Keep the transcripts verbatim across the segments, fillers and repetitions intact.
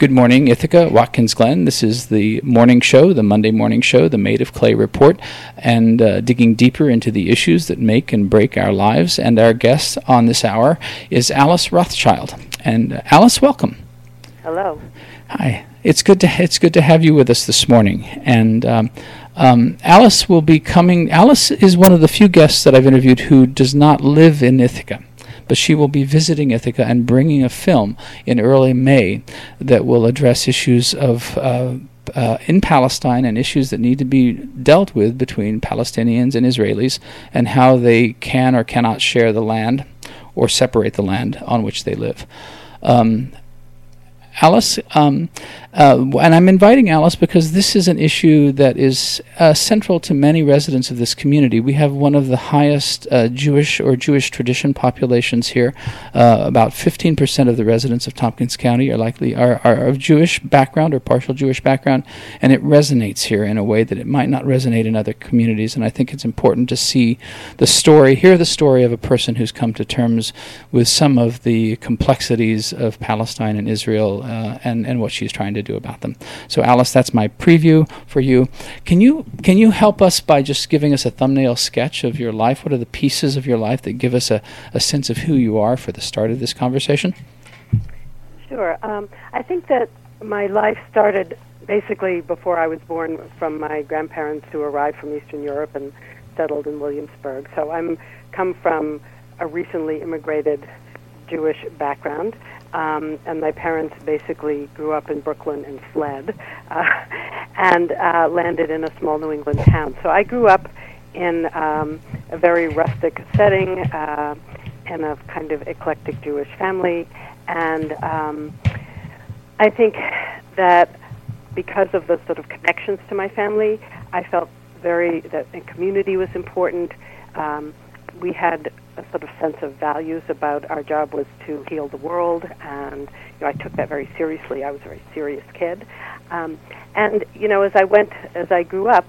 Good morning, Ithaca, Watkins Glen. This is the morning show, the Monday morning show, the Made of Clay Report, and uh, digging deeper into the issues that make and break our lives. And our guest on this hour is Alice Rothschild. And uh, Alice, welcome. Hello. Hi. It's good to it's good to have you with us this morning. And um, um, Alice will be coming. Alice is one of the few guests that I've interviewed who does not live in Ithaca, but she will be visiting Ithaca and bringing a film in early May that will address issues of uh, uh, in Palestine and issues that need to be dealt with between Palestinians and Israelis and how they can or cannot share the land or separate the land on which they live. Um, Alice, um, uh, and I'm inviting Alice because this is an issue that is uh, central to many residents of this community. We have one of the highest uh, Jewish or Jewish tradition populations here. Uh, about fifteen percent of the residents of Tompkins County are likely are, are of Jewish background or partial Jewish background, and it resonates here in a way that it might not resonate in other communities. And I think it's important to see the story, hear the story of a person who's come to terms with some of the complexities of Palestine and Israel. Uh, and, and what she's trying to do about them. So, Alice, that's my preview for you. Can you can you help us by just giving us a thumbnail sketch of your life? What are the pieces of your life that give us a, a sense of who you are for the start of this conversation? Sure. Um, I think that my life started basically before I was born from my grandparents who arrived from Eastern Europe and settled in Williamsburg. So I'm come from a recently immigrated Jewish background. Um, and my parents basically grew up in Brooklyn and fled uh, and uh, landed in a small New England town. So I grew up in um, a very rustic setting uh, in a kind of eclectic Jewish family. And um, I think that because of the sort of connections to my family, I felt very that a community was important. Um, we had a sort of sense of values about our job was to heal the world, and you know I took that very seriously. I was a very serious kid, um, and you know as I went, as I grew up,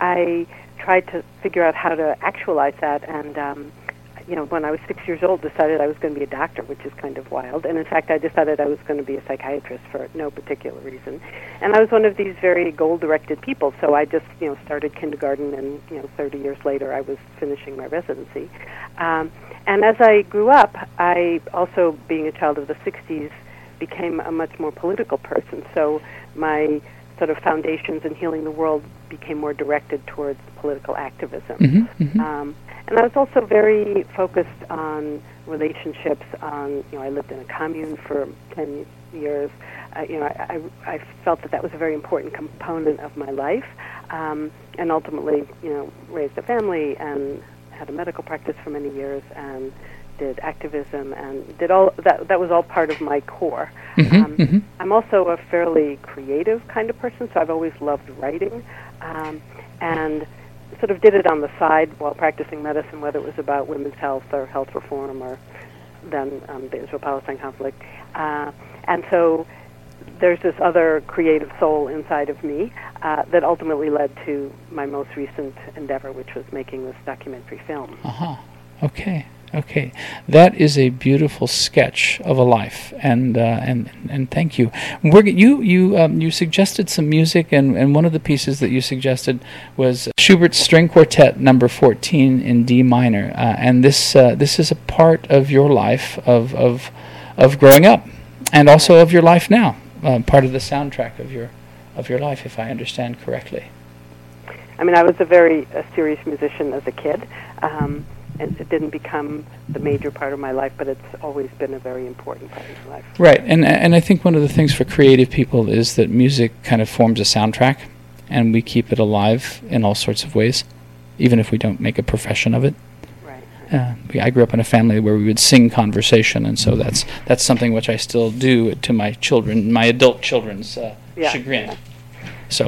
I tried to figure out how to actualize that. And um, you know when I was six years old, decided I was going to be a doctor, which is kind of wild. And in fact, I decided I was going to be a psychiatrist for no particular reason. And I was one of these very goal-directed people, so I just you know started kindergarten, and you know thirty years later, I was finishing my residency. Um, and as I grew up, I also, being a child of the sixties, became a much more political person. So my sort of foundations in healing the world became more directed towards political activism. Mm-hmm, mm-hmm. Um, and I was also very focused on relationships. On you know, I lived in a commune for ten years. Uh, you know, I, I, I felt that that was a very important component of my life, um, and ultimately, you know, raised a family and had a medical practice for many years and did activism and did all that. That was all part of my core. Mm-hmm, um, mm-hmm. I'm also a fairly creative kind of person, so I've always loved writing, um, and sort of did it on the side while practicing medicine, whether it was about women's health or health reform or then um, the Israel-Palestine conflict. Uh, and so there's this other creative soul inside of me uh, that ultimately led to my most recent endeavor, which was making this documentary film. Uh-huh. Okay. Okay. That is a beautiful sketch of a life, and uh, and and thank you. We're, you you um, you suggested some music, and, and one of the pieces that you suggested was Schubert's String Quartet Number fourteen in D minor, uh, and this uh, this is a part of your life of of of growing up, and also of your life now. Uh, part of the soundtrack of your of your life, if I understand correctly. I mean, I was a very a serious musician as a kid, um, and it didn't become the major part of my life, but it's always been a very important part of my life. Right, and and I think one of the things for creative people is that music kind of forms a soundtrack, and we keep it alive in all sorts of ways, even if we don't make a profession of it. Uh, I grew up in a family where we would sing conversation, and so that's that's something which I still do to my children, my adult children's uh, yeah. chagrin. Yeah. So.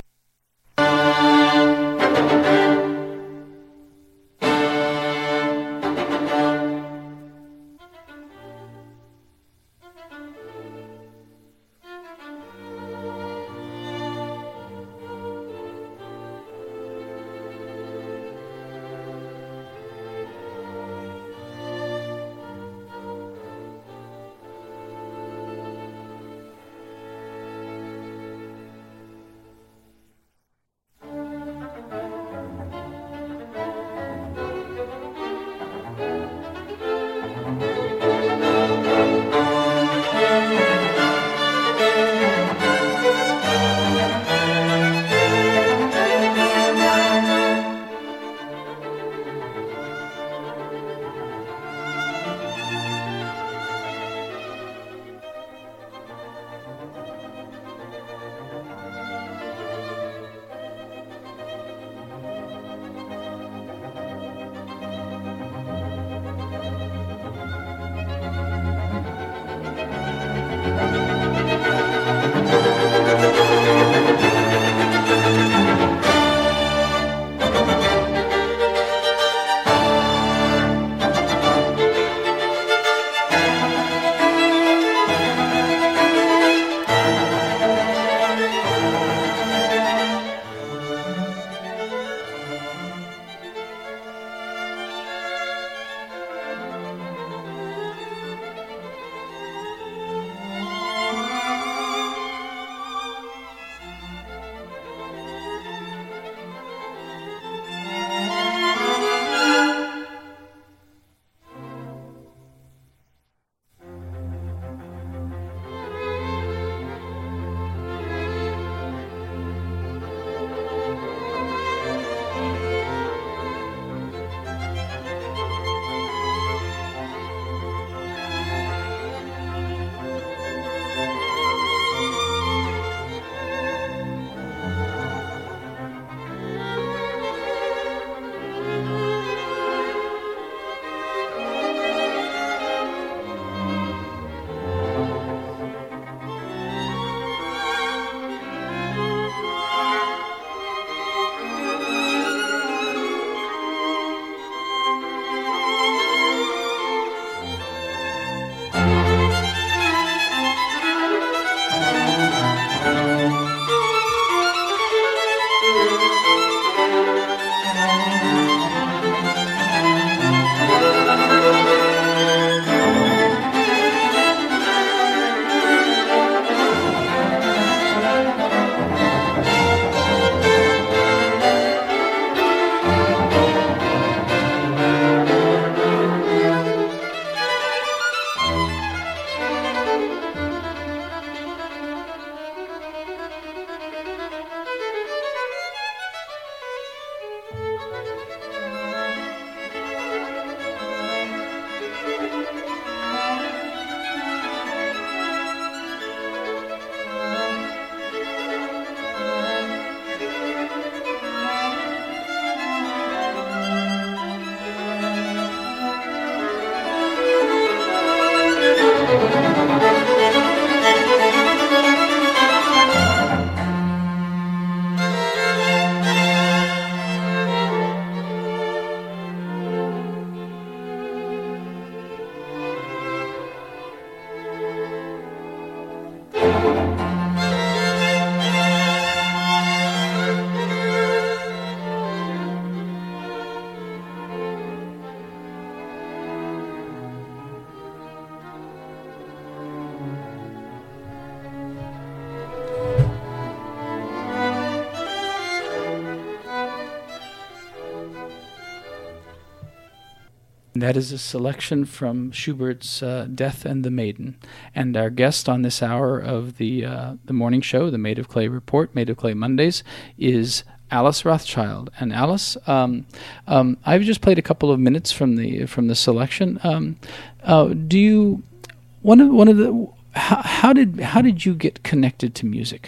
That is a selection from Schubert's uh, Death and the Maiden. And our guest on this hour of the uh, the morning show, the Made of Clay Report, Made of Clay Mondays, is Alice Rothschild. And Alice, um, um, I've just played a couple of minutes from the from the selection. Um, uh, do you one of one of the how, how did how did you get connected to music?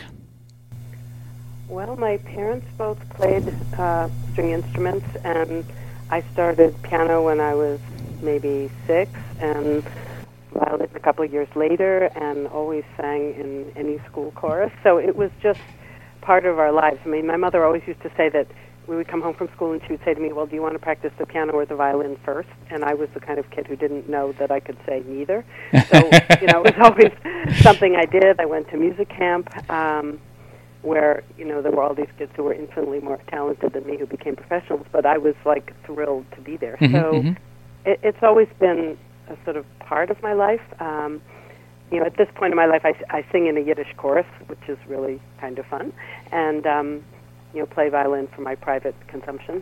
Well, my parents both played uh, string instruments, and I started piano when I was maybe six, and violin a couple of years later, and always sang in any school chorus. So it was just part of our lives. I mean, my mother always used to say that we would come home from school and she would say to me, well, do you want to practice the piano or the violin first? And I was the kind of kid who didn't know that I could say neither. So, you know, it was always something I did. I went to music camp, um, where, you know, there were all these kids who were infinitely more talented than me who became professionals, but I was, like, thrilled to be there. Mm-hmm, so mm-hmm. It, it's always been a sort of part of my life. Um, you know, at this point in my life, I, I sing in a Yiddish chorus, which is really kind of fun, and, um, you know, play violin for my private consumption.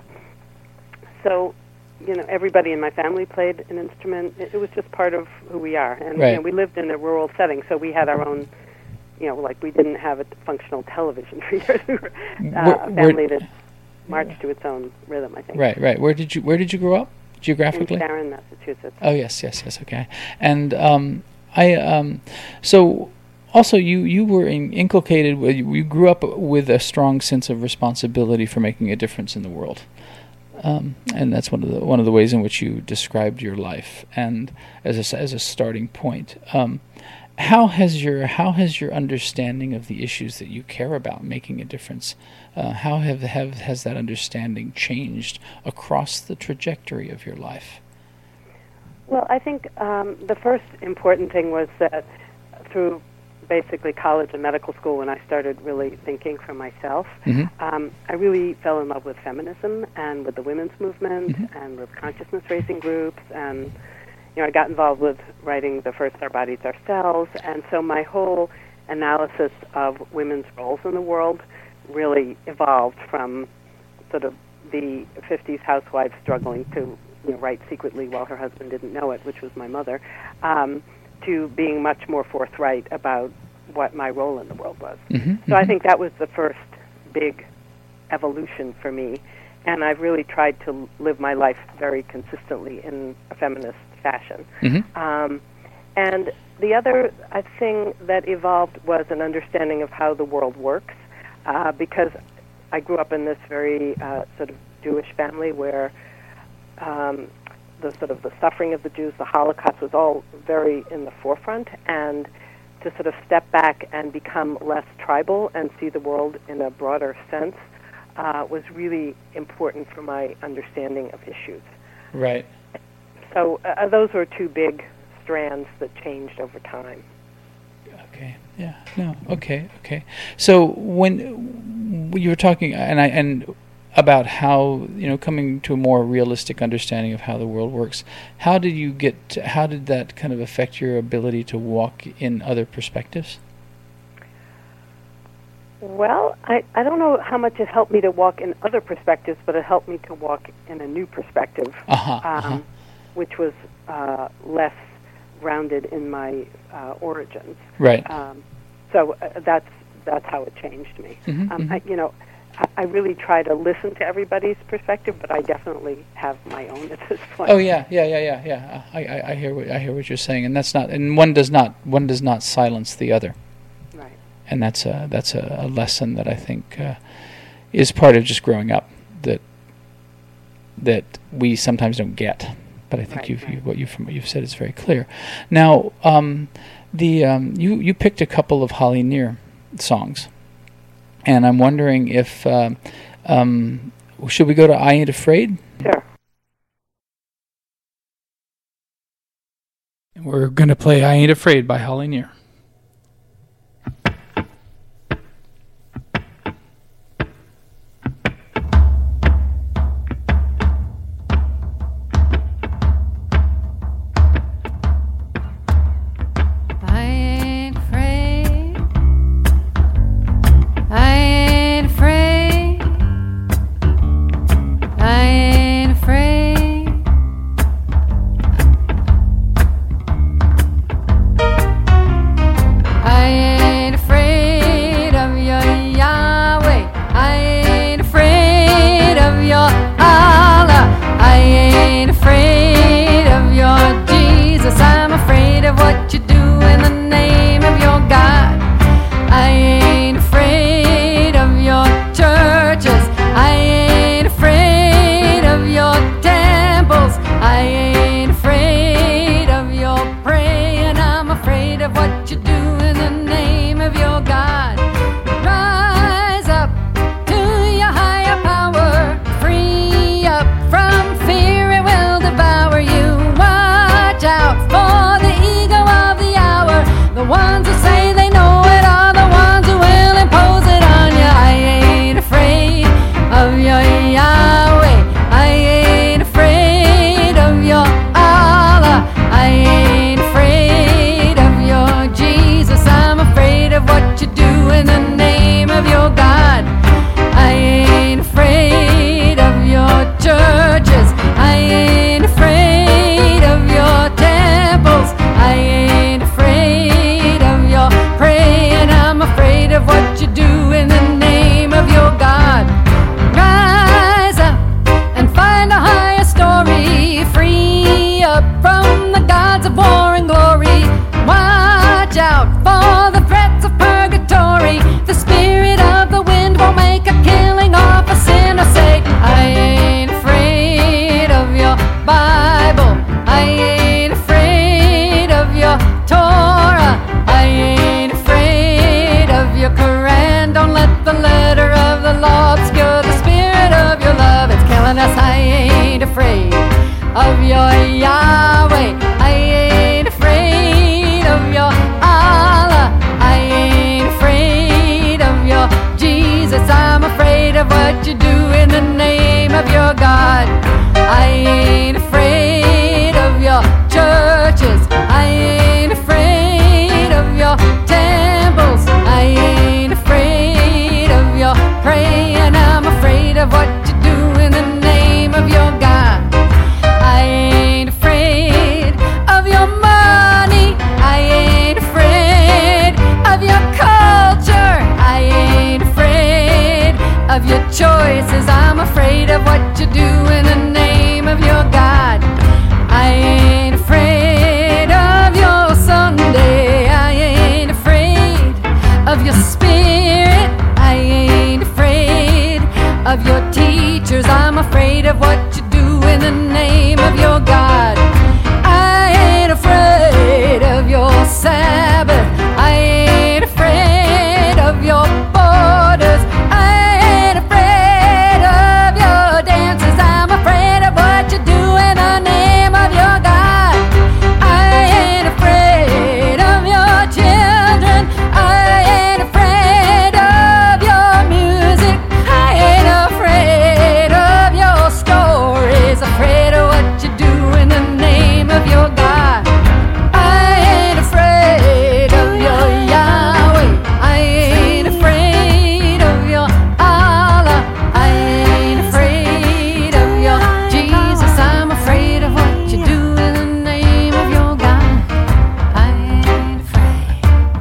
So, you know, everybody in my family played an instrument. It, it was just part of who we are. And, right. you know, we lived in a rural setting, so we had our own... You know, like we didn't have a functional television for years. We were uh, a family that marched to its own rhythm, I think. Right, right. Where did you Where did you grow up geographically? In Sharon, Massachusetts. Oh yes, yes, yes. Okay, and um, I um, so also you you were in, inculcated. You, you grew up with a strong sense of responsibility for making a difference in the world, um, and that's one of the one of the ways in which you described your life, and as a, as a starting point. Um, How has your how has your understanding of the issues that you care about making a difference? Uh, how have, have has that understanding changed across the trajectory of your life? Well, I think um, the first important thing was that through basically college and medical school, when I started really thinking for myself, mm-hmm. um, I really fell in love with feminism and with the women's movement mm-hmm. and with consciousness-raising groups, and you know, I got involved with writing the first Our Bodies, Our Cells, and so my whole analysis of women's roles in the world really evolved from sort of the fifties housewife struggling to, you know, write secretly while her husband didn't know it, which was my mother, um, to being much more forthright about what my role in the world was. Mm-hmm, so mm-hmm. I think that was the first big evolution for me, and I've really tried to live my life very consistently in a feminist fashion. Mm-hmm. Um, and the other uh, thing that evolved was an understanding of how the world works, uh, because I grew up in this very uh, sort of Jewish family where um, the sort of the suffering of the Jews, the Holocaust, was all very in the forefront, and to sort of step back and become less tribal and see the world in a broader sense uh, was really important for my understanding of issues. Right. So uh, those were two big strands that changed over time. Okay. Yeah. No. Okay. Okay. So when you were talking, and I and about how, you know, coming to a more realistic understanding of how the world works, how did you get? To, how did that kind of affect your ability to walk in other perspectives? Well, I, I don't know how much it helped me to walk in other perspectives, but it helped me to walk in a new perspective. Uh-huh, um, uh-huh. Which was uh, less grounded in my uh, origins. Right. Um, so uh, that's that's how it changed me. Mm-hmm, um, mm-hmm. I, you know, I, I really try to listen to everybody's perspective, but I definitely have my own at this point. Oh yeah, yeah, yeah, yeah, yeah. I, I, I hear what I hear what you're saying, and that's not, and one does not one does not silence the other. Right. And that's a that's a, a lesson that I think uh, is part of just growing up, that that we sometimes don't get. But I think right, you've, right. you, what you've what you've said is very clear. Now, um, the um, you you picked a couple of Holly Near songs, and I'm wondering if uh, um, should we go to I Ain't Afraid? Sure. We're going to play I Ain't Afraid by Holly Near. of your God. I ain't afraid of your churches. I ain't afraid of your temples. I ain't afraid of your praying. I'm afraid of what you do in the name of your God. Rise up and find a higher story. Free up from the gods of war and glory. Watch out for the threats of purgatory. The spirit of the wind will make a killing of a sinner. Say, I ain't afraid of your Bible. I ain't afraid of your Torah. I ain't afraid of your Quran. Don't let the letter of the law obscure the spirit of your love. It's killing us. I ain't afraid of your Yahweh. I ain't afraid of your Allah. I ain't afraid of your Jesus. I'm afraid of what you do in the name of your God. I ain't afraid of your churches. I ain't afraid of your temples. I ain't afraid of your praying. I'm afraid of what you do in the name of your God. I ain't afraid of your money. I ain't afraid of your culture. I ain't afraid of your choices. I'm afraid of what you do in the name of your God. I ain't afraid of your Sunday. I ain't afraid of your spirit. I ain't afraid of your teachers. I'm afraid of what you do in the name of your God. I ain't afraid of your Sabbath. I ain't afraid of your borders. I ain't afraid of your dances. I'm afraid of what you do in the name of your God. I ain't afraid of your children. I ain't afraid of your music. I ain't afraid of your stories. Afraid of what you do in the name of your God. I ain't afraid of your Yahweh. I ain't afraid of your Allah. I ain't afraid of your Jesus. I'm afraid of what you do in the name of your God. I ain't afraid.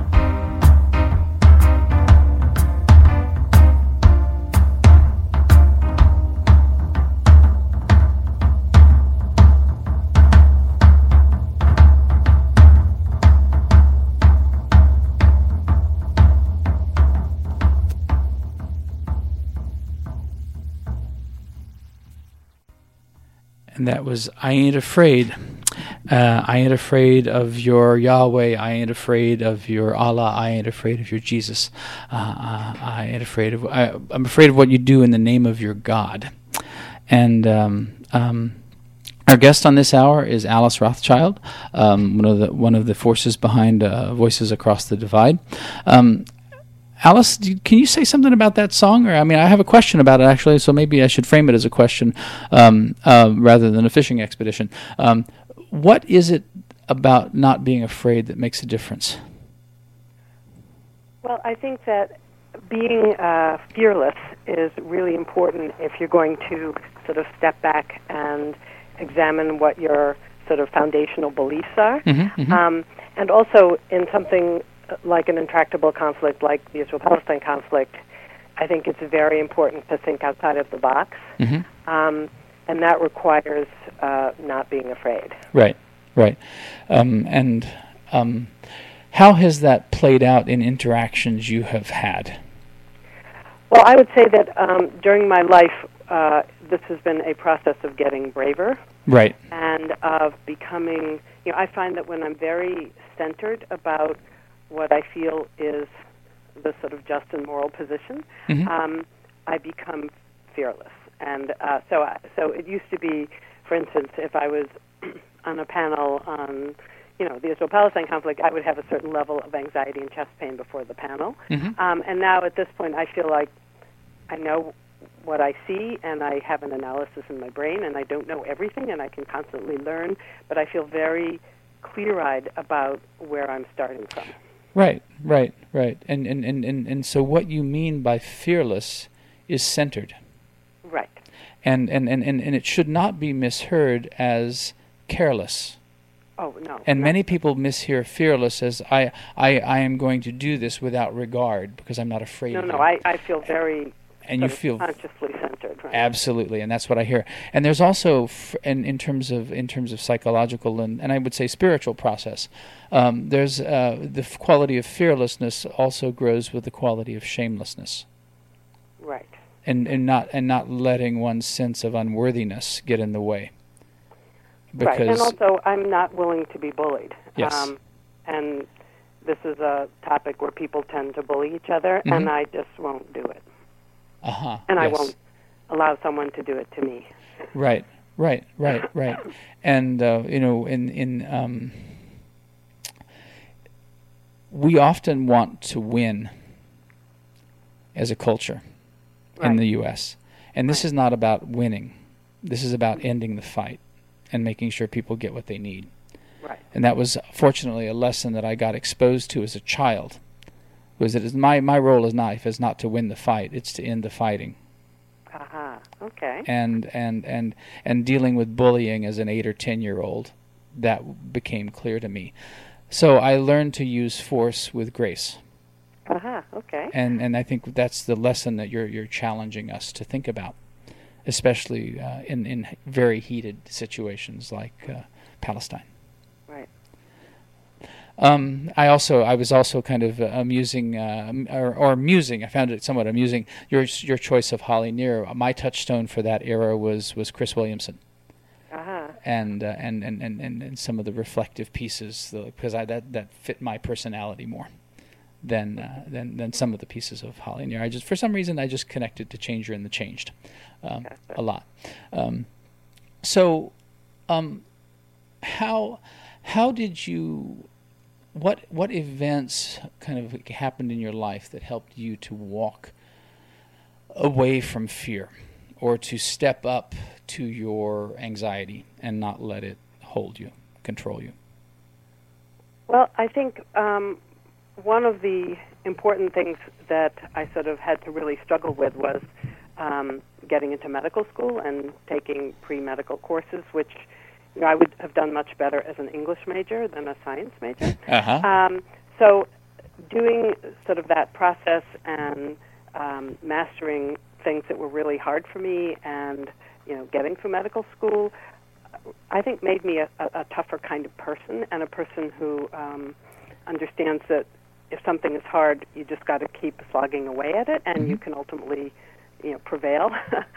And that was I Ain't Afraid. Uh, I ain't afraid of your Yahweh. I ain't afraid of your Allah. I ain't afraid of your Jesus. Uh, uh, I ain't afraid of. I, I'm afraid of what you do in the name of your God. And um, um, our guest on this hour is Alice Rothschild, um, one of the one of the forces behind uh, Voices Across the Divide. Um, Alice, do, can you say something about that song? Or I mean, I have a question about it actually, so maybe I should frame it as a question um, uh, rather than a fishing expedition. Um, what is it about not being afraid that makes a difference? Well, I think that being uh, fearless is really important if you're going to sort of step back and examine what your sort of foundational beliefs are. Mm-hmm, mm-hmm. Um, and also in something like an intractable conflict like the Israel-Palestine conflict, I think it's very important to think outside of the box. Mm-hmm. Um, and that requires uh, not being afraid. Right, right. Um, and um, how has that played out in interactions you have had? Well, I would say that um, during my life, uh, this has been a process of getting braver. Right. And of becoming, you know, I find that when I'm very centered about what I feel is the sort of just and moral position, mm-hmm. um, I become fearless. And uh, so, I, so it used to be, for instance, if I was on a panel on, you know, the Israel-Palestine conflict, I would have a certain level of anxiety and chest pain before the panel. Mm-hmm. Um, and now at this point, I feel like I know what I see, and I have an analysis in my brain, and I don't know everything, and I can constantly learn, but I feel very clear-eyed about where I'm starting from. Right, right, right. And, and, and, and, and so what you mean by fearless is centered. Right. And, and, and, and, and it should not be misheard as careless. Oh, no. And no. many people mishear fearless as I, I, I am going to do this without regard because I'm not afraid No, of no, it. I, I feel very And you sort of feel consciously centered, right? absolutely, and that's what I hear. And there's also, f- in, in terms of in terms of psychological and, and I would say spiritual process, um, there's uh, the f- quality of fearlessness also grows with the quality of shamelessness, Right. and and not and not letting one's sense of unworthiness get in the way. Because right, and also I'm not willing to be bullied. Yes. Um, and this is a topic where people tend to bully each other, Mhm. and I just won't do it. uh-huh, And I yes. won't allow someone to do it to me. Right, right, right, right. And uh, you know, in in um, we often want to win as a culture in Right. the U S And this Right. is not about winning. This is about ending the fight and making sure people get what they need. Right. And that was fortunately a lesson that I got exposed to as a child. Was that is my my role as knife is not to win the fight; it's to end the fighting. Aha. Okay. And and and and dealing with bullying as an eight or ten year old, that became clear to me. So I learned to use force with grace. Aha. Okay. And and I think that's the lesson that you're you're challenging us to think about, especially uh, in in very heated situations like uh, Palestine. Right. Um, I also I was also kind of uh, amusing uh, or, or amusing. I found it somewhat amusing. Your your choice of Holly Near. My touchstone for that era was was Chris Williamson. Aha. And, uh, and, and, and, and and some of the reflective pieces because I that, that fit my personality more than uh, than than some of the pieces of Holly Near. I just for some reason I just connected to Changer and the Changed um, a lot. Um, so, um, how how did you what what events kind of happened in your life that helped you to walk away from fear or to step up to your anxiety and not let it hold you, control you? Well, I think um, one of the important things that I sort of had to really struggle with was um, getting into medical school and taking pre-medical courses, which you know, I would have done much better as an English major than a science major. Uh-huh. Um, so doing sort of that process and um, mastering things that were really hard for me and, you know, getting through medical school, I think made me a, a, a tougher kind of person and a person who um, understands that if something is hard, you just got to keep slogging away at it, and Mm-hmm. you can ultimately, you know, prevail.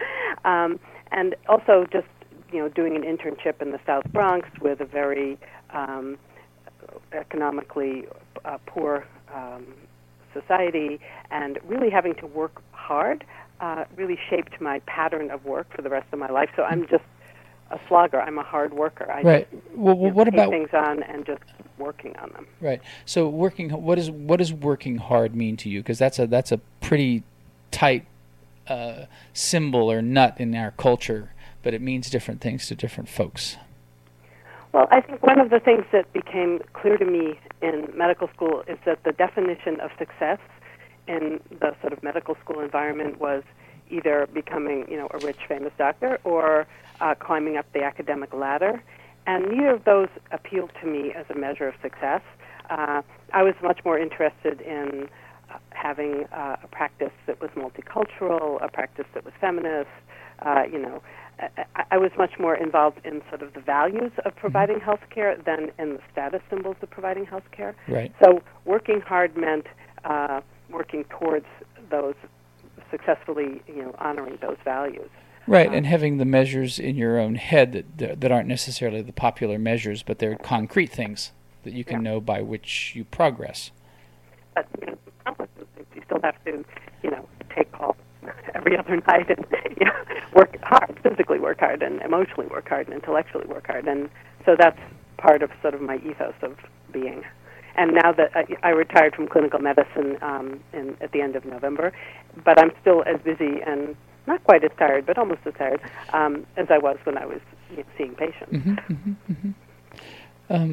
um, and also just, you know, doing an internship in the South Bronx with a very um, economically uh, poor um, society, and really having to work hard, uh, really shaped my pattern of work for the rest of my life. So I'm just a slogger. I'm a hard worker. I Right. just, Well, you well know, what take about things on and just keep working on them. right? So working. What is what does working hard mean to you? Because that's a that's a pretty tight uh, symbol or nut in our culture, but it means different things to different folks. Well, I think one of the things that became clear to me in medical school is that the definition of success in the sort of medical school environment was either becoming, you know, a rich, famous doctor or uh, climbing up the academic ladder. And neither of those appealed to me as a measure of success. Uh, I was much more interested in uh, having uh, a practice that was multicultural, a practice that was feminist, uh, you know. I, I was much more involved in sort of the values of providing health care than in the status symbols of providing health care. Right. So working hard meant uh, working towards those, successfully, you know, honoring those values. Right, Um, and having the measures in your own head that that that aren't necessarily the popular measures, but they're concrete things that you can Yeah. know by which you progress. But you know, you still have to, you know, take calls every other night and you know, work hard, physically work hard, and emotionally work hard, and intellectually work hard. And so that's part of sort of my ethos of being. And now that I, I retired from clinical medicine um, in, at the end of November, but I'm still as busy and not quite as tired, but almost as tired um, as I was when I was you know, seeing patients. Mm-hmm, mm-hmm, mm-hmm. Um,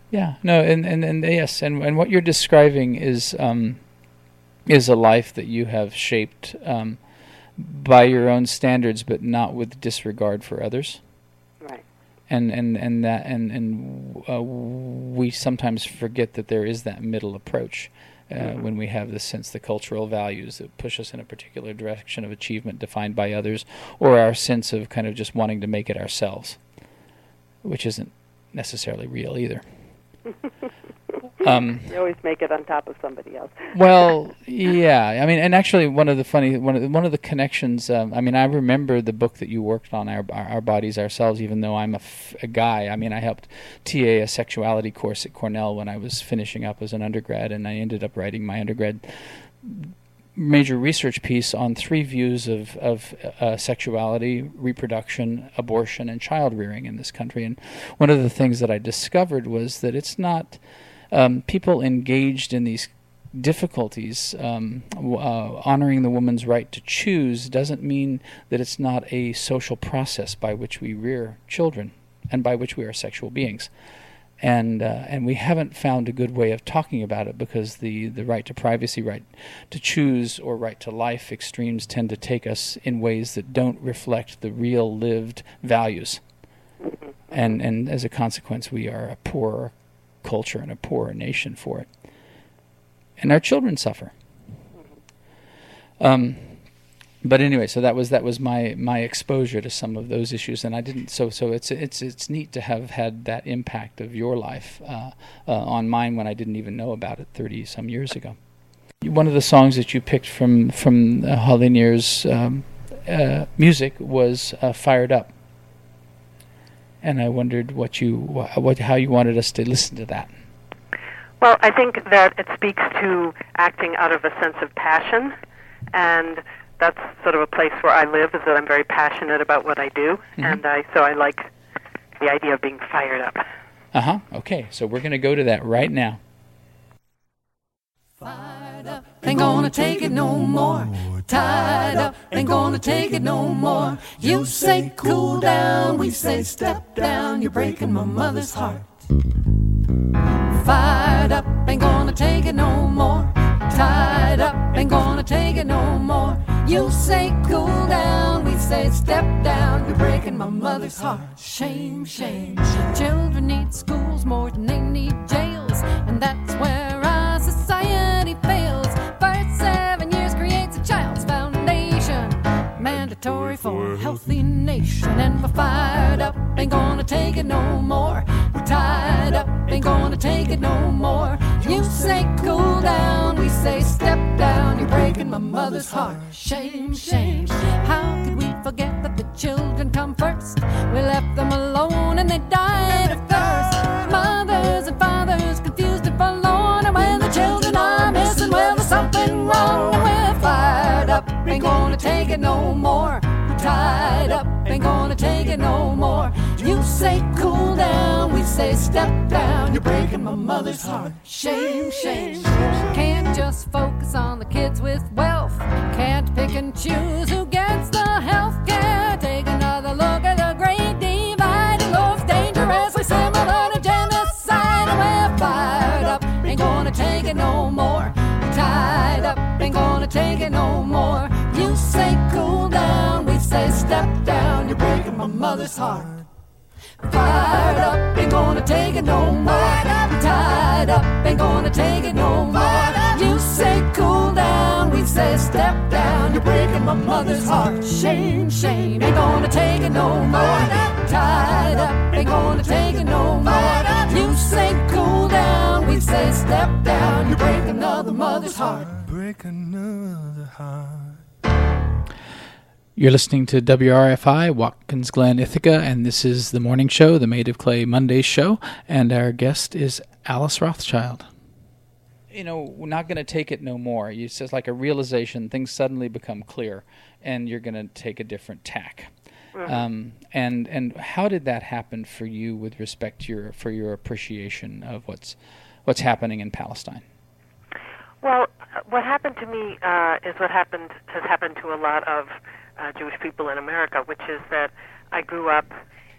Yeah, no, and, and, and yes, and, and what you're describing is um, is a life that you have shaped um, by your own standards, but not with disregard for others. Right. And and and that and and uh, we sometimes forget that there is that middle approach uh, mm-hmm. when we have this sense the cultural values that push us in a particular direction of achievement defined by others, or our sense of kind of just wanting to make it ourselves, which isn't necessarily real either. Um, you always make it on top of somebody else. Well, yeah. I mean, and actually, one of the funny one of the, one of the connections. Um, I mean, I remember the book that you worked on, our our, our bodies, ourselves. Even though I'm a, f- a guy, I mean, I helped T A a sexuality course at Cornell when I was finishing up as an undergrad, and I ended up writing my undergrad major research piece on three views of of uh, sexuality, reproduction, abortion, and child rearing in this country. And one of the things that I discovered was that it's not. Um, people engaged in these difficulties, um, uh, honoring the woman's right to choose, doesn't mean that it's not a social process by which we rear children and by which we are sexual beings. And uh, and we haven't found a good way of talking about it because the, the right to privacy, right to choose, or right to life extremes tend to take us in ways that don't reflect the real lived values. And, and as a consequence, we are a poorer culture and a poorer nation for it, and our children suffer. Um, but anyway, so that was that was my my exposure to some of those issues, and I didn't. So so it's it's it's neat to have had that impact of your life uh, uh, on mine when I didn't even know about it thirty some years ago. One of the songs that you picked from from uh, Holly Near's um, uh, music was uh, "Fired Up." And I wondered what you, what, how you wanted us to listen to that. Well, I think that it speaks to acting out of a sense of passion, and that's sort of a place where I live, is that I'm very passionate about what I do, mm-hmm. and I so I like the idea of being fired up. Uh-huh, okay, so we're going to go to that right now. Fired up, ain't gonna take it no more. Tied up, ain't gonna take it no more. You say cool down, we say step down. You're breaking my mother's heart. Fired up, ain't gonna take it no more. Tied up, ain't gonna take it no more. You say cool down, we say step down. You're breaking my mother's heart. Shame, shame. Children need schools more than they need jails, and that's where our society fails. First seven years creates a child's foundation, mandatory for a healthy nation. And we're fired up, ain't gonna take it no more. We're tied up, ain't gonna take it no more. You say cool down, we say step down. You're breaking my mother's heart. Shame, shame. How could we forget that the children come first? We left them alone and they died of thirst. Mothers and fathers confused and forlorn, and when the children are missing, well, there's something wrong. And we're fired up, ain't gonna take it no more. We're tied up, ain't gonna take it no more. You say cool down, we say step down. You're breaking my mother's heart. Shame, shame. Can't just focus on the kids with wealth. Can't pick and choose who gets the health care. Take another look at the great divide. It looks dangerously similar to genocide. And we're fired up, ain't gonna take it no more. Tied up, ain't gonna take it no more. You say cool down, we say step down. You're breaking my mother's heart. Fired up, ain't gonna take it no more. Tied up, ain't gonna take it no more. You say cool down, we say step down. You're breaking my mother's heart. Shame, shame, ain't gonna take it no more. Tied up, ain't gonna take it no more. You say cool down, we say step down. You break another mother's heart. Break another heart. You're listening to W R F I, Watkins Glen, Ithaca, and this is The Morning Show, the Made of Clay Mondays show, and our guest is Alice Rothschild. You know, we're not going to take it no more. It's just like a realization, things suddenly become clear, and you're going to take a different tack. Mm-hmm. Um, and and how did that happen for you with respect to your, for your appreciation of what's what's happening in Palestine? Well, what happened to me uh, is what happened has happened to a lot of Uh, Jewish people in America, which is that I grew up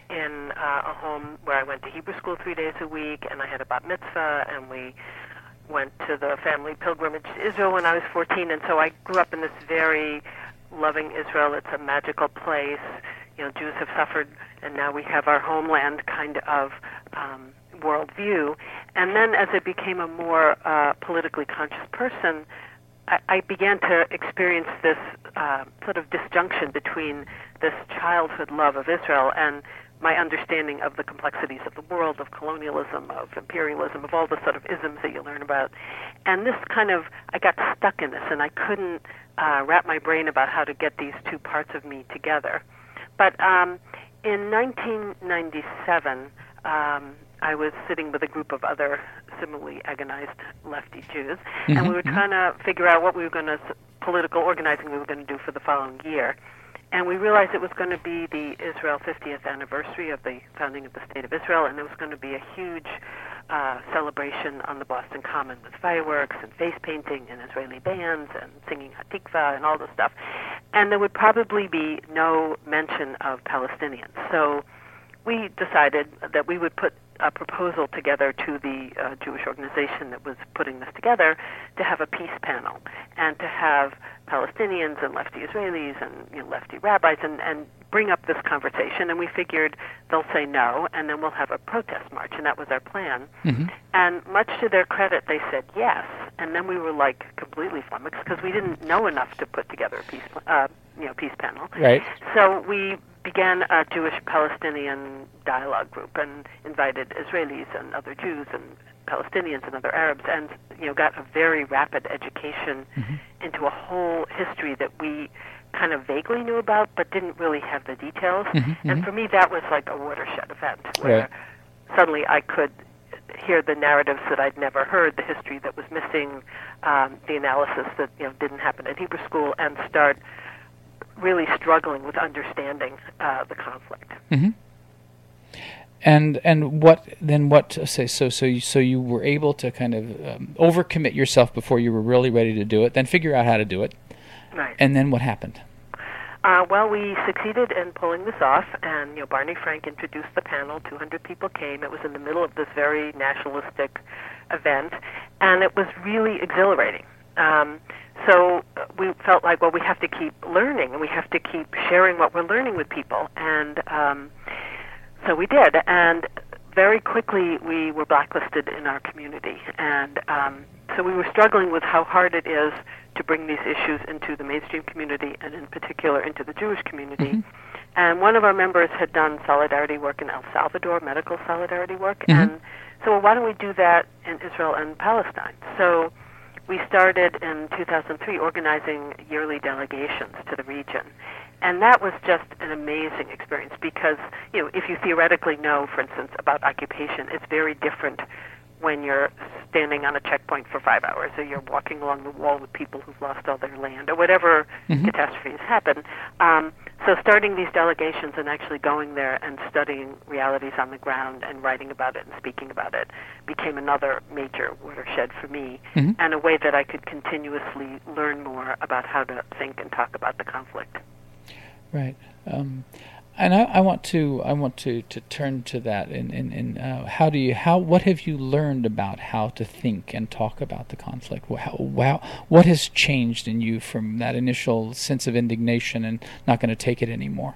in uh, a home where I went to Hebrew school three days a week, and I had a bat mitzvah, and we went to the family pilgrimage to Israel when I was fourteen, and so I grew up in this very loving Israel. It's a magical place. You know, Jews have suffered, and now we have our homeland kind of um, worldview. And then as I became a more uh, politically conscious person, I, I began to experience this uh, sort of disjunction between this childhood love of Israel and my understanding of the complexities of the world, of colonialism, of imperialism, of all the sort of isms that you learn about. And this kind of, I got stuck in this, and I couldn't uh, wrap my brain about how to get these two parts of me together. But um, in nineteen ninety-seven, um, I was sitting with a group of other similarly agonized lefty Jews, mm-hmm. and we were trying to figure out what we were going to, political organizing we were going to do for the following year. And we realized it was going to be the Israel fiftieth anniversary of the founding of the State of Israel, and there was going to be a huge uh, celebration on the Boston Common with fireworks and face painting and Israeli bands and singing Hatikva and all this stuff. And there would probably be no mention of Palestinians. So we decided that we would put a proposal together to the uh, Jewish organization that was putting this together to have a peace panel and to have Palestinians and lefty Israelis and you know, lefty rabbis and, and bring up this conversation. And we figured they'll say no, and then we'll have a protest march, and that was our plan. Mm-hmm. And much to their credit, they said yes. And then we were like completely flummoxed because we didn't know enough to put together a peace, uh, you know, peace panel. Right. So we began a Jewish-Palestinian dialogue group and invited Israelis and other Jews and Palestinians and other Arabs, and you know, got a very rapid education mm-hmm. into a whole history that we kind of vaguely knew about, but didn't really have the details. Mm-hmm. And for me, that was like a watershed event where right. suddenly I could hear the narratives that I'd never heard, the history that was missing, um, the analysis that you know didn't happen at Hebrew school, and start really struggling with understanding uh, the conflict. Mm-hmm. And and what then? What say? So so you, so you were able to kind of um, overcommit yourself before you were really ready to do it. Then figure out how to do it. Right. And then what happened? Uh, well, we succeeded in pulling this off, and you know, Barney Frank introduced the panel. two hundred people came. It was in the middle of this very nationalistic event, and it was really exhilarating. Um, so we felt like, well, we have to keep learning, and we have to keep sharing what we're learning with people, and um, so we did. And very quickly, we were blacklisted in our community, and um, so we were struggling with how hard it is to bring these issues into the mainstream community, and in particular into the Jewish community. Mm-hmm. And one of our members had done solidarity work in El Salvador, medical solidarity work, mm-hmm. and so well, why don't we do that in Israel and Palestine? So we started in two thousand three organizing yearly delegations to the region. And that was just an amazing experience because, you know, if you theoretically know, for instance, about occupation, it's very different when you're standing on a checkpoint for five hours or you're walking along the wall with people who've lost all their land or whatever mm-hmm. catastrophes happen. Um, so starting these delegations and actually going there and studying realities on the ground and writing about it and speaking about it became another major watershed for me mm-hmm. and a way that I could continuously learn more about how to think and talk about the conflict. Right. Um, and I, I want to I want to, to turn to that and in, in, in, uh, how do you how what have you learned about how to think and talk about the conflict? How, how what has changed in you from that initial sense of indignation and not going to take it anymore?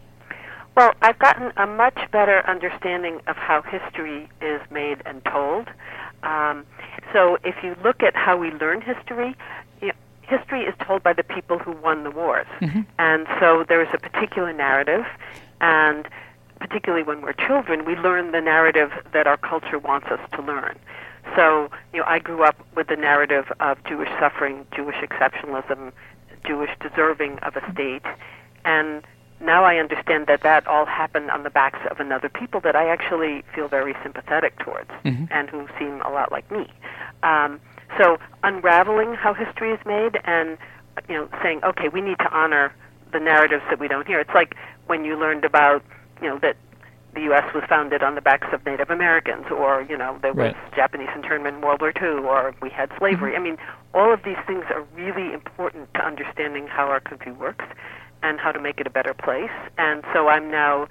Well, I've gotten a much better understanding of how history is made and told. Um, so if you look at how we learn history, you know, history is told by the people who won the wars. Mm-hmm. And so there is a particular narrative, and particularly when we're children, we learn the narrative that our culture wants us to learn. So, you know, I grew up with the narrative of Jewish suffering, Jewish exceptionalism, Jewish deserving of a state, and now I understand that that all happened on the backs of another people that I actually feel very sympathetic towards, mm-hmm. and who seem a lot like me. Um, So unraveling how history is made and, you know, saying, okay, we need to honor the narratives that we don't hear. It's like when you learned about, you know, that the U S was founded on the backs of Native Americans, or, you know, there was right. Japanese internment in World War Two, or we had slavery. Mm-hmm. I mean, all of these things are really important to understanding how our country works and how to make it a better place. And so I'm now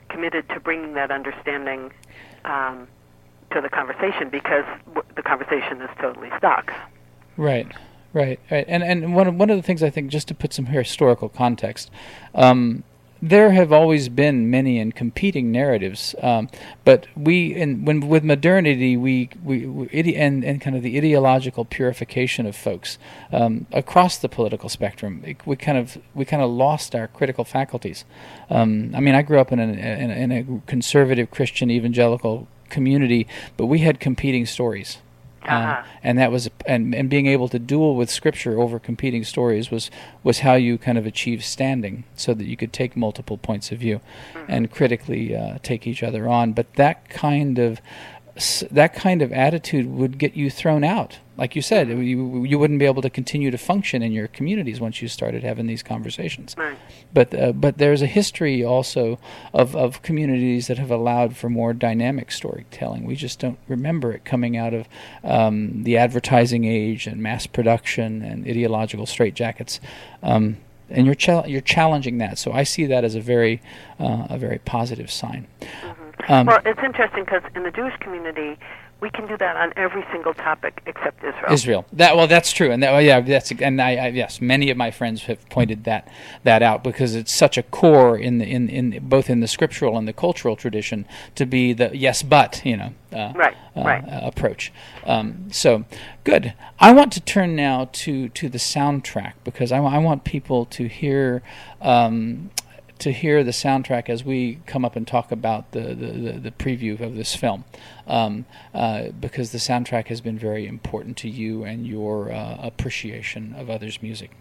committed to bringing that understanding um, to the conversation, because w- the conversation is totally stuck. Right, right, right. And and one of, one of the things I think, just to put some historical context, um, there have always been many and competing narratives, um, but we, in, when with modernity, we we, we ide- and and kind of the ideological purification of folks um, across the political spectrum, it, we kind of we kind of lost our critical faculties. Um, I mean, I grew up in, an, in, a, in a conservative Christian evangelical community, but we had competing stories. Uh-huh. Uh, and that was, and, and being able to duel with Scripture over competing stories was, was how you kind of achieved standing, so that you could take multiple points of view mm-hmm. and critically uh, take each other on. But that kind of that kind of attitude would get you thrown out. Like you said, you, you wouldn't be able to continue to function in your communities once you started having these conversations. Right. But uh, but there's a history also of, of communities that have allowed for more dynamic storytelling. We just don't remember it coming out of um, the advertising age and mass production and ideological straitjackets. Um, and you're ch- you're challenging that, so I see that as a very uh, a very positive sign. Mm-hmm. Um, well, it's interesting because in the Jewish community, we can do that on every single topic except Israel. Israel. That well, that's true, and that well, yeah, that's and I, I yes, many of my friends have pointed that that out, because it's such a core in the in, in both in the scriptural and the cultural tradition to be the yes but you know uh, right uh, right uh, approach. Um, so good. I want to turn now to to the soundtrack, because I, I want people to hear. Um, to hear the soundtrack as we come up and talk about the, the, the, the preview of this film, um, uh, because the soundtrack has been very important to you and your uh, appreciation of others' music.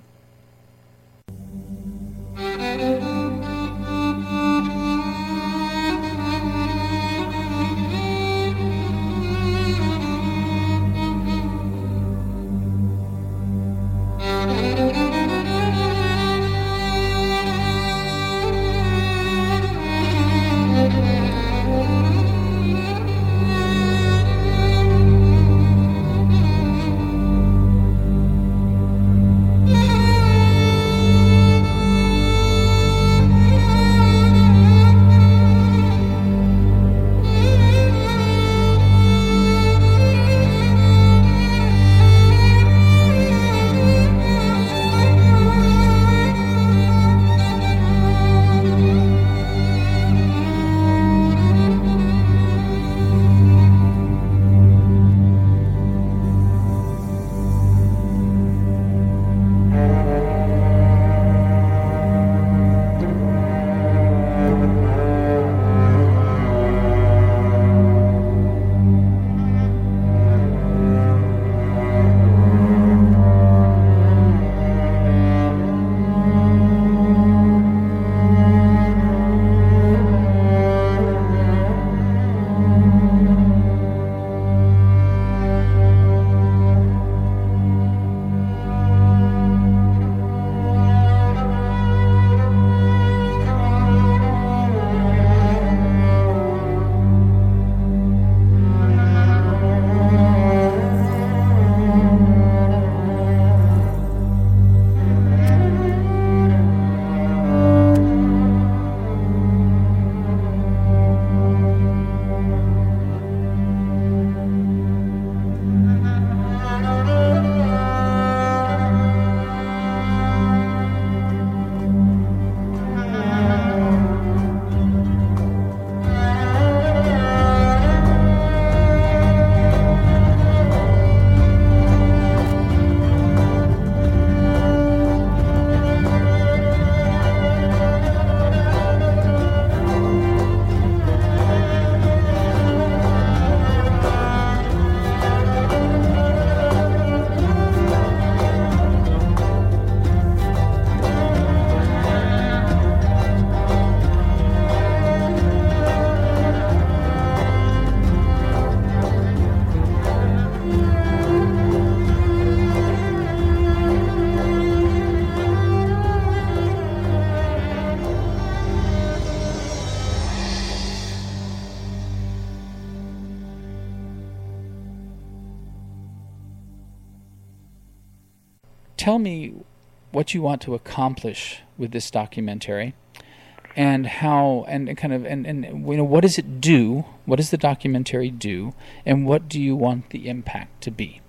Tell me what you want to accomplish with this documentary, and how and kind of and, and you know what does it do? What does the documentary do, and what do you want the impact to be?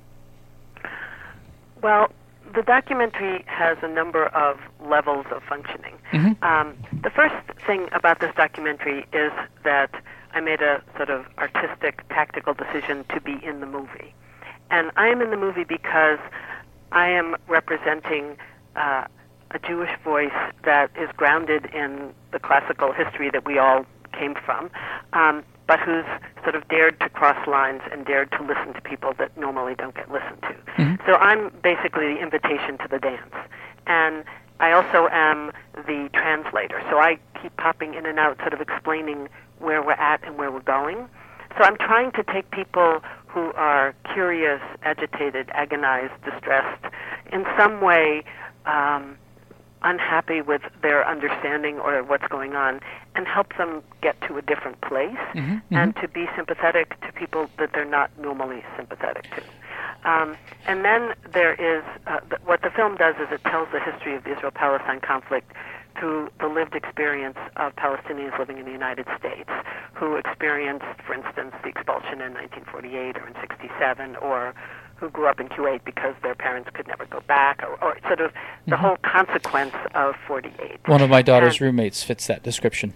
Well, the documentary has a number of levels of functioning. Mm-hmm. Um, the first thing about this documentary is that I made a sort of artistic, tactical decision to be in the movie. And I am in the movie because I am representing uh, a Jewish voice that is grounded in the classical history that we all came from, um, but who's sort of dared to cross lines and dared to listen to people that normally don't get listened to. Mm-hmm. So I'm basically the invitation to the dance. And I also am the translator. So I keep popping in and out, sort of explaining where we're at and where we're going. So I'm trying to take people who are curious, agitated, agonized, distressed, in some way um, unhappy with their understanding or what's going on, and help them get to a different place, mm-hmm, and mm-hmm. to be sympathetic to people that they're not normally sympathetic to. Um, and then there is, uh, th- what the film does is it tells the history of the Israel-Palestine conflict through the lived experience of Palestinians living in the United States, who experienced, for instance, the expulsion in nineteen forty-eight or in sixty-seven, or who grew up in Kuwait because their parents could never go back, or, or sort of the mm-hmm. whole consequence of forty-eight. One of my daughter's and, roommates fits that description.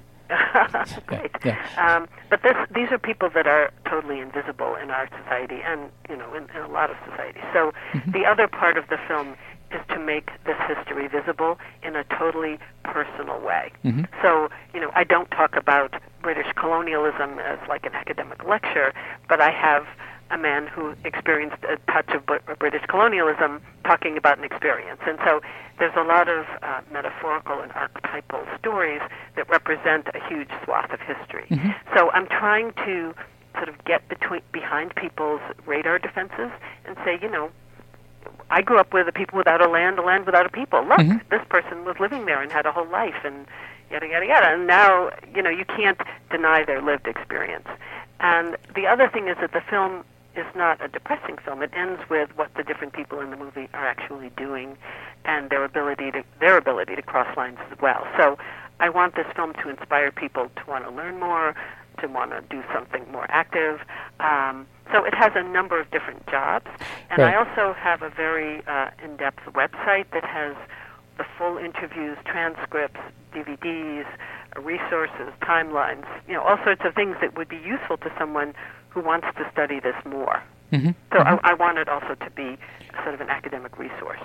Great. Yeah, yeah. Um, but this, these are people that are totally invisible in our society, and you know, in, in a lot of societies. So mm-hmm. the other part of the film is to make this history visible in a totally personal way. Mm-hmm. So, you know, I don't talk about British colonialism as like an academic lecture, but I have a man who experienced a touch of British colonialism talking about an experience. And so there's a lot of uh, metaphorical and archetypal stories that represent a huge swath of history. Mm-hmm. So I'm trying to sort of get between behind people's radar defenses and say, you know, I grew up with a people without a land, a land without a people. Look, mm-hmm. this person was living there and had a whole life, and yada, yada, yada. And now, you know, you can't deny their lived experience. And the other thing is that the film is not a depressing film. It ends with what the different people in the movie are actually doing and their ability to their ability to cross lines as well. So I want this film to inspire people to want to learn more, to want to do something more active. Um, so it has a number of different jobs. And right. I also have a very uh, in-depth website that has the full interviews, transcripts, D V Ds, uh, resources, timelines, you know, all sorts of things that would be useful to someone who wants to study this more. Mm-hmm. So mm-hmm. I, I want it also to be sort of an academic resource.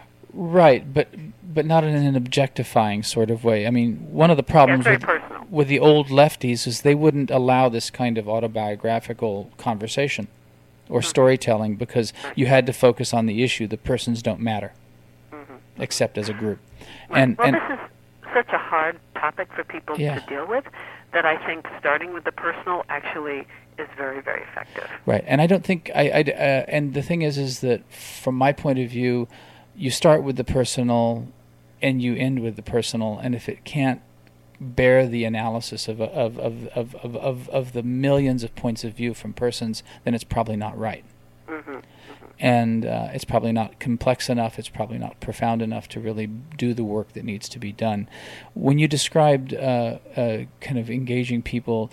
Right, but but not in an objectifying sort of way. I mean, one of the problems Yeah, with, it's very personal. with the old lefties is they wouldn't allow this kind of autobiographical conversation or mm-hmm. storytelling because right. you had to focus on the issue. The persons don't matter, mm-hmm. except as a group. Right. And well, and this is such a hard topic for people yeah. to deal with that I think starting with the personal actually is very, very effective. Right, and I don't think I. I uh, and the thing is, is that from my point of view, you start with the personal, and you end with the personal. And if it can't bear the analysis of of of of of, of, of the millions of points of view from persons, then it's probably not right. Mm-hmm. Mm-hmm. And uh, it's probably not complex enough. It's probably not profound enough to really do the work that needs to be done. When you described uh, uh, kind of engaging people,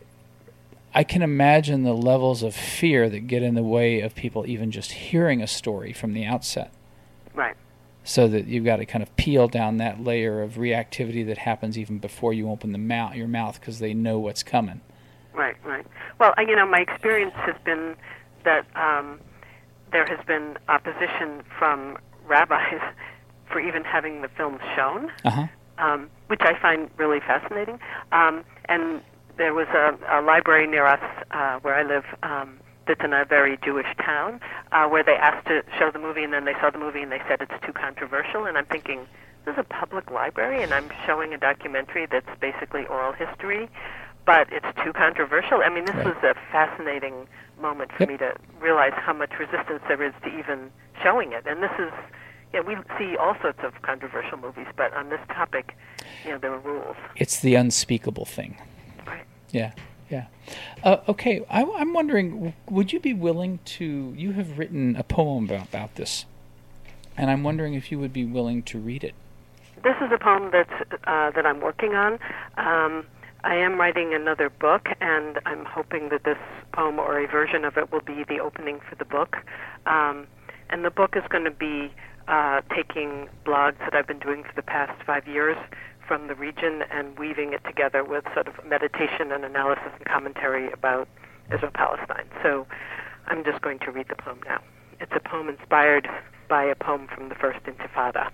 I can imagine the levels of fear that get in the way of people even just hearing a story from the outset. Right. So that you've got to kind of peel down that layer of reactivity that happens even before you open the mouth, your mouth, because they know what's coming. Right, right. Well, I, you know, my experience has been that um, there has been opposition from rabbis for even having the film shown, Uh-huh. um, which I find really fascinating. Um, and there was a, a library near us uh, where I live um, that's in a very Jewish town uh, where they asked to show the movie, and then they saw the movie and they said it's too controversial. And I'm thinking, this is a public library, and I'm showing a documentary that's basically oral history, but it's too controversial. I mean, this Right. was a fascinating moment for Yep. me to realize how much resistance there is to even showing it. And this is, yeah, we see all sorts of controversial movies, but on this topic, you know, there are rules. It's the unspeakable thing. Right. Yeah, yeah. Uh, okay, I, I'm wondering, w- would you be willing to, you have written a poem about, about this, and I'm wondering if you would be willing to read it. this is a poem that's uh, that I'm working on. Um, I am writing another book, and I'm hoping that this poem or a version of it will be the opening for the book. Um, and the book is going to be uh, taking blogs that I've been doing for the past five years from the region and weaving it together with sort of meditation and analysis and commentary about Israel-Palestine. So I'm just going to read the poem now. It's a poem inspired by a poem from the First Intifada.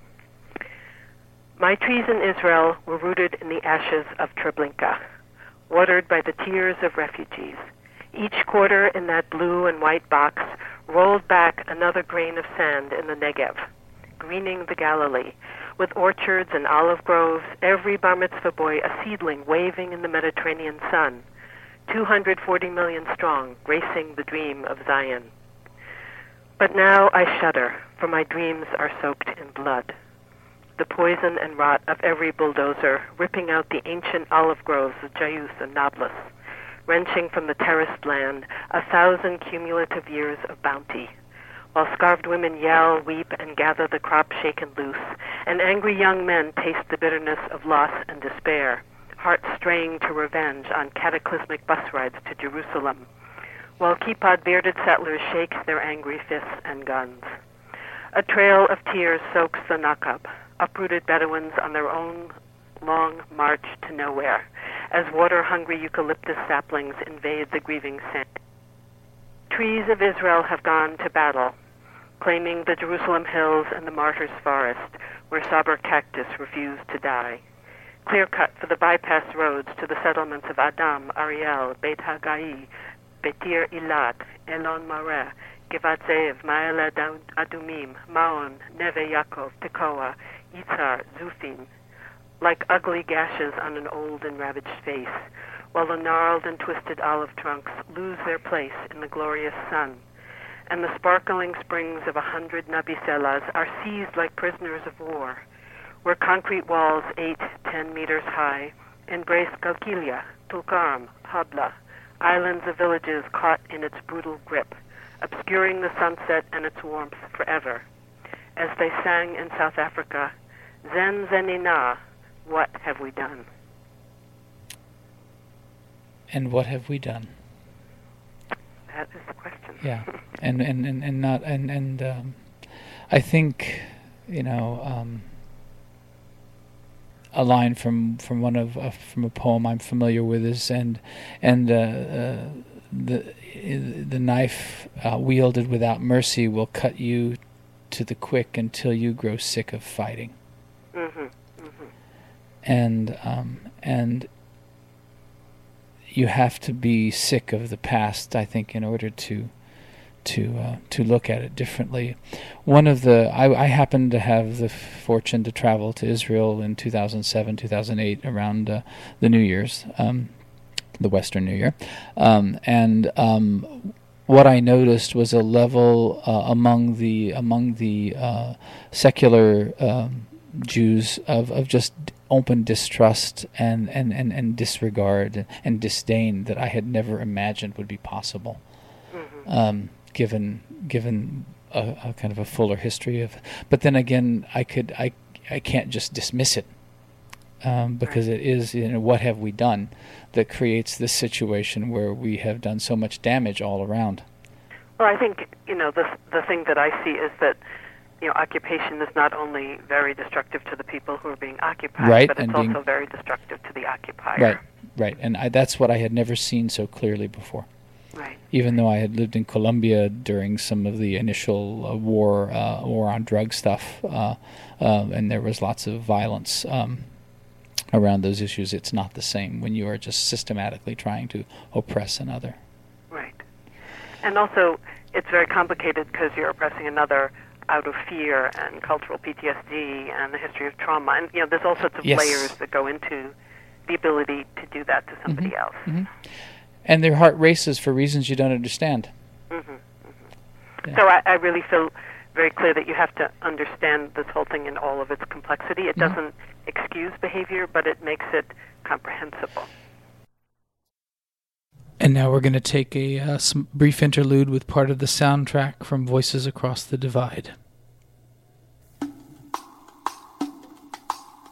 My trees in Israel were rooted in the ashes of Treblinka, watered by the tears of refugees. Each quarter in that blue and white box rolled back another grain of sand in the Negev, greening the Galilee, with orchards and olive groves, every bar mitzvah boy a seedling waving in the Mediterranean sun, two hundred forty million strong, racing the dream of Zion. But now I shudder, for my dreams are soaked in blood. The poison and rot of every bulldozer, ripping out the ancient olive groves of Jayus and Nablus, wrenching from the terraced land a thousand cumulative years of bounty, while starved women yell, weep, and gather the crop shaken loose, and angry young men taste the bitterness of loss and despair, hearts straying to revenge on cataclysmic bus rides to Jerusalem, while kippah bearded settlers shake their angry fists and guns. A trail of tears soaks the Nakab, uprooted Bedouins on their own long march to nowhere, as water-hungry eucalyptus saplings invade the grieving sand. Trees of Israel have gone to battle, claiming the Jerusalem hills and the martyrs' forest, where Saber cactus refused to die. Clear-cut for the bypass roads to the settlements of Adam, Ariel, Beit Hagai, Betir Ilat, Elon Mareh, Givat Zev, Ma'ale Adumim, Maon, Neve Yaakov, Tekoa, Yitzhar, Zufim, like ugly gashes on an old and ravaged face, while the gnarled and twisted olive trunks lose their place in the glorious sun, and the sparkling springs of a hundred Nabiselas are seized like prisoners of war, where concrete walls eight, ten meters high embrace Galkilia, Tulkarm, Habla, islands of villages caught in its brutal grip, obscuring the sunset and its warmth forever. As they sang in South Africa, Zen Zenina, what have we done? And what have we done? That is the question. Yeah, and and, and, and not and and um, I think, you know, um, a line from from one of uh, from a poem I'm familiar with is and and uh, uh, the the knife uh, wielded without mercy will cut you to the quick until you grow sick of fighting. Mm-hmm. Mm-hmm. And um, and you have to be sick of the past, I think, in order to to uh, to look at it differently. One of the I, I happened to have the fortune to travel to Israel in two thousand seven, two thousand eight, around uh, the New Year's, um, the Western New Year, um, and um, what I noticed was a level uh, among the among the uh, secular um, Jews of, of just open distrust and, and, and, and disregard and disdain that I had never imagined would be possible, Mm-hmm. um, given given a, a kind of a fuller history of. But then again, I could I I can't just dismiss it um, because Right. it is, you know, what have we done that creates this situation where we have done so much damage all around. Well, I think, you know, the the thing that I see is that, you know, occupation is not only very destructive to the people who are being occupied, Right, but it's and being- also very destructive to the occupier. Right, right, and I, that's what I had never seen so clearly before. Right. Even though I had lived in Colombia during some of the initial uh, war, uh, war on drug stuff, uh, uh, and there was lots of violence um, around those issues, it's not the same when you are just systematically trying to oppress another. Right. And also, it's very complicated because you're oppressing another out of fear and cultural P T S D and the history of trauma. And, you know, there's all sorts of Yes. layers that go into the ability to do that to somebody Mhm. else. hmm And their heart races for reasons you don't understand. Mm-hmm. Yeah. So I, I really feel very clear that you have to understand this whole thing in all of its complexity. It Mhm. doesn't excuse behavior, but it makes it comprehensible. And now we're going to take a uh, some brief interlude with part of the soundtrack from Voices Across the Divide.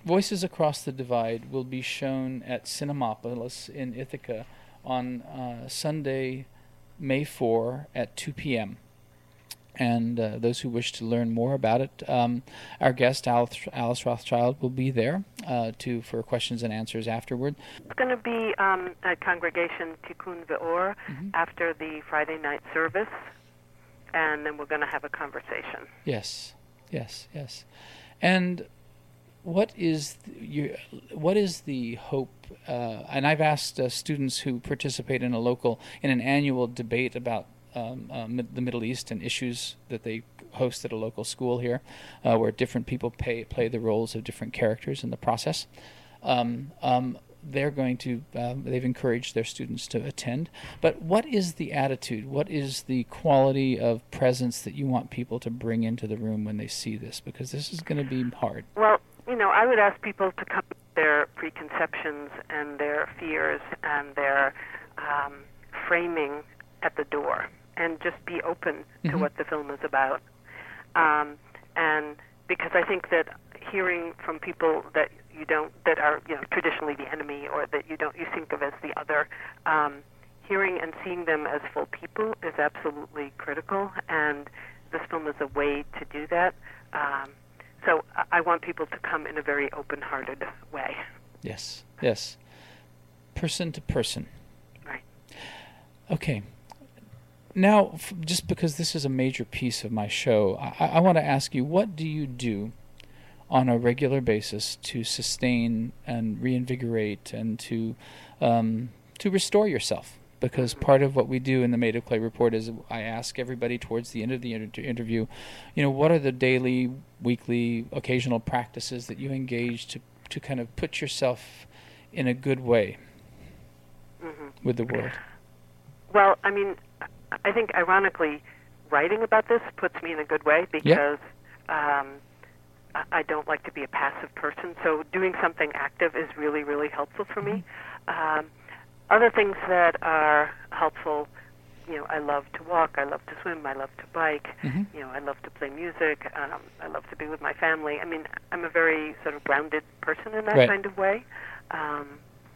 Voices Across the Divide will be shown at Cinemapolis in Ithaca on uh, Sunday, May fourth at two p.m. And uh, those who wish to learn more about it, um, our guest Alice, Alice Rothschild will be there uh, to for questions and answers afterward. It's going to be um, at Congregation Tikkun Ve'or mm-hmm. after the Friday night service, and then we're going to have a conversation. Yes, yes, yes. And what is the, your, what is the hope? Uh, and I've asked uh, students who participate in a local in an annual debate about Um, uh, mid- the Middle East and issues that they host at a local school here, uh, where different people pay, play the roles of different characters in the process. Um, um, they're going to, uh, they've encouraged their students to attend. But what is the attitude? What is the quality of presence that you want people to bring into the room when they see this? Because this is going to be hard. Well, you know, I would ask people to come with their preconceptions and their fears and their um, framing at the door, and just be open to mm-hmm. what the film is about. Um, and because I think that hearing from people that you don't, that are you know traditionally the enemy, or that you don't, you think of as the other, um, hearing and seeing them as full people is absolutely critical. And this film is a way to do that. Um, so I want people to come in a very open-hearted way. Yes. Yes. Person to person. Right. Okay. Now, f- just because this is a major piece of my show, I, I want to ask you, what do you do on a regular basis to sustain and reinvigorate and to um, to restore yourself? Because part of what we do in the Made of Clay Report is I ask everybody towards the end of the inter- interview, you know, what are the daily, weekly, occasional practices that you engage to, to kind of put yourself in a good way mm-hmm. with the world? Well, I mean, I think, ironically, writing about this puts me in a good way because yep. um, I don't like to be a passive person. So doing something active is really, really helpful for me. Um, other things that are helpful, you know, I love to walk, I love to swim, I love to bike, mm-hmm. you know, I love to play music, um, I love to be with my family. I mean, I'm a very sort of grounded person in that right. kind of way. Um,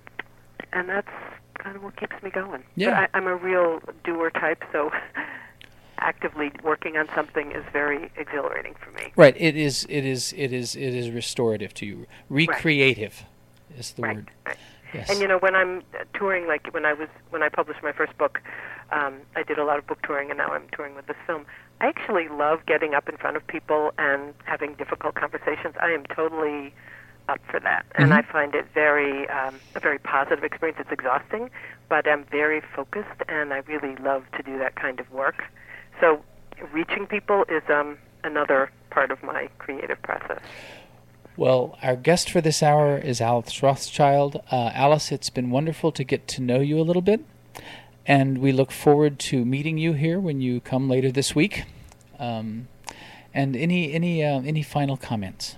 and that's kind of what keeps me going. Yeah. I, I'm a real doer type, so actively working on something is very exhilarating for me. Right. It is. It is. It is. It is restorative to you. Recreative right. is the right. word. Right. Yes. And you know, when I'm touring, like when I was when I published my first book, um, I did a lot of book touring, and now I'm touring with this film. I actually love getting up in front of people and having difficult conversations. I am totally up for that, and mm-hmm. I find it very um, a very positive experience. It's exhausting, but I'm very focused, and I really love to do that kind of work. So reaching people is um, another part of my creative process. Well, our guest for this hour is Alice Rothschild. Uh, Alice, it's been wonderful to get to know you a little bit, and we look forward to meeting you here when you come later this week. Um, and any any uh, any final comments?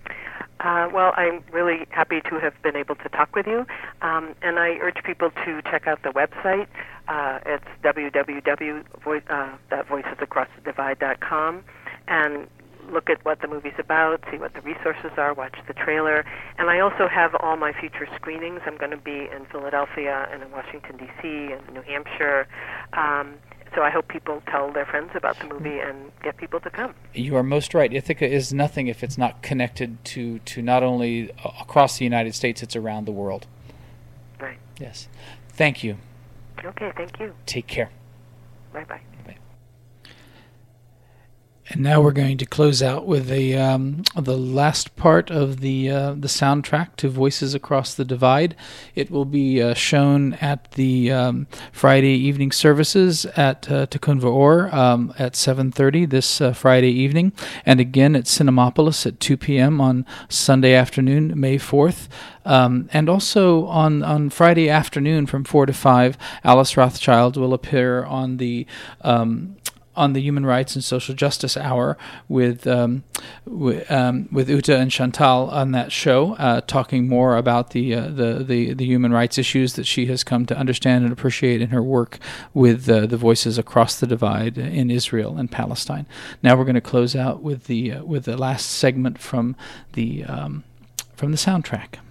Uh, well, I'm really happy to have been able to talk with you, um, and I urge people to check out the website. Uh, it's w w w dot voices across the divide dot com, and look at what the movie's about, see what the resources are, watch the trailer. And I also have all my future screenings. I'm going to be in Philadelphia and in Washington, D C and New Hampshire. Um, so I hope people tell their friends about the movie and get people to come. You are most right. Ithaca is nothing if it's not connected to, to not only across the United States, it's around the world. Right. Yes. Thank you. Okay, thank you. Take care. Bye-bye. Bye. And now we're going to close out with the um, the last part of the uh, the soundtrack to Voices Across the Divide. It will be uh, shown at the um, Friday evening services at uh, Tikkun Ve'or um, at seven thirty this uh, Friday evening, and again at Cinemapolis at two p.m. on Sunday afternoon, May fourth. Um, and also on, on Friday afternoon from four to five, Alice Rothschild will appear on the um, on the Human Rights and Social Justice Hour with um, w- um, with Uta and Chantal on that show, uh, talking more about the, uh, the the the human rights issues that she has come to understand and appreciate in her work with uh, the Voices Across the Divide in Israel and Palestine. Now we're going to close out with the uh, with the last segment from the um, from the soundtrack.